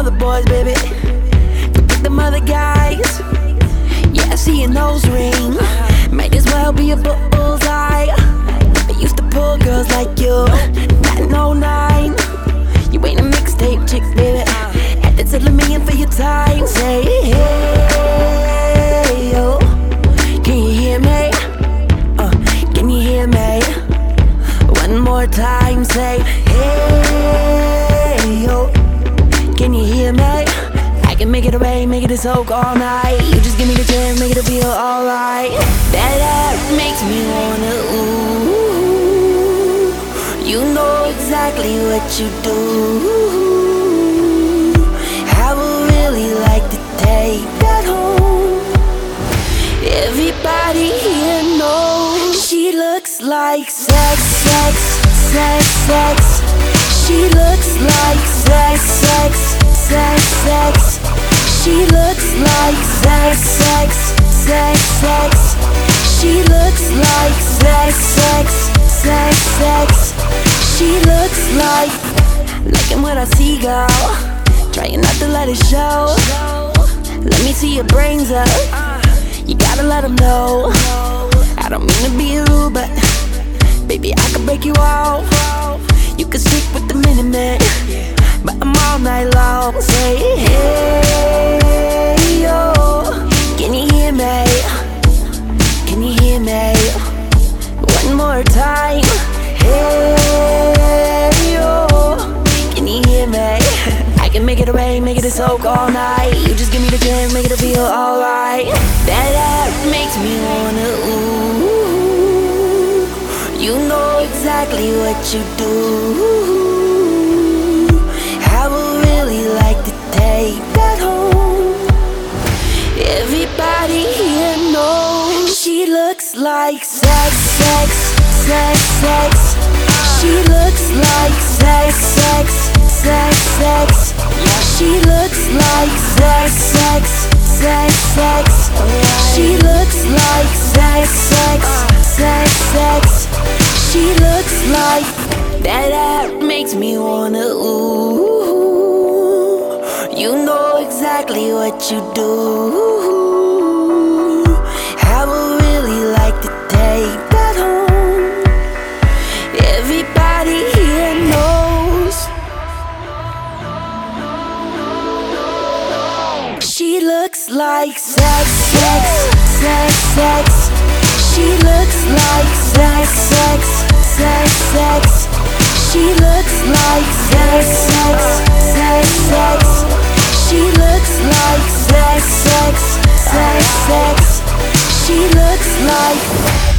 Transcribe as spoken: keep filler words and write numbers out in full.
other boys, baby. Forget them other guys. Yeah, I see your nose ring. Might as well be a bullseye. I used to pull girls like you. Not in oh nine. You ain't a mixtape chick, baby. Had to tell a million for your time. Say, hey, yo, can you hear me? Uh, can you hear me? One more time, say, hey, yo, can you hear me? I can make it a rain, make it a soak all night. You just give me the chance, make it feel alright. That app makes me wanna ooh. You know exactly what you do. I would really like to take that home. Everybody here knows she looks like sex, sex, sex, sex. She looks like sex, sex, sex, sex. She looks like sex, sex, sex, sex. She looks like sex, sex, sex, sex. She looks like liking what I see, girl. Trying not to let it show. Let me see your brains up. You gotta let them know. I don't mean to be rude, but baby, I could break you off. You can stick with the Minutemen, but I'm all night long. Say, hey, yo, can you hear me? Can you hear me? One more time. Hey, yo, can you hear me? I can make it a rain, make it a soak all night. You just give me the chance, make it feel alright. That app makes me wanna ooh. You know exactly what you do. I would really like to take that home. Everybody here knows she looks like sex, sex, sex, sex. She looks like sex, sex, sex, sex. She looks like sex, sex, sex, sex. She looks like sex, sex, sex, sex. She looks like that app makes me wanna ooh. You know exactly what you do. I would really like to take that home. Everybody here knows she looks like sex, sex, sex, sex. She looks like sex, sex, sex, sex. She looks like sex, sex, sex, sex. She looks like sex, sex, sex, sex. She looks like